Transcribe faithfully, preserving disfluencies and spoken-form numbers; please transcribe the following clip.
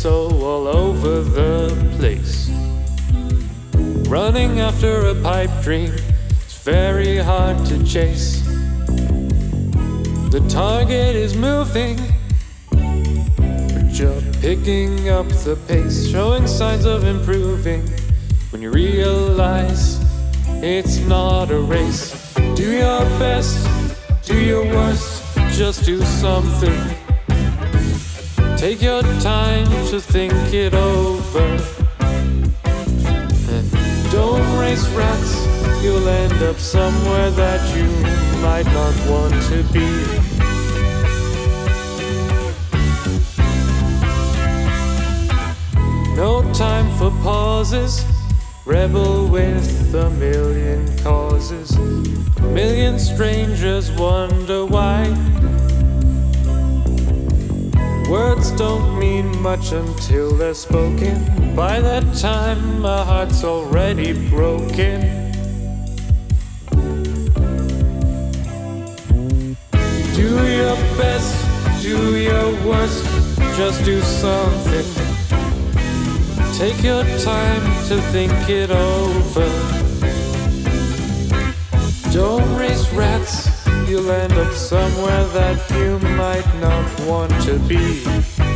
so all over the place. Running after a pipe dream, it's very hard to chase. The target is moving, but you're picking up the pace, showing signs of improving when you realize it's not a race. Do your best, do your worst, just do something. Take your time to think it over. And don't race rats, you'll end up somewhere that you might not want to be. No time for pauses, rebel with a million causes. A million strangers wonder why. Words don't mean much until they're spoken. By that time my heart's already broken. Do your best, do your worst, just do something. Take your time to think it over. Don't race rats, you'll end up somewhere that you might not want to be.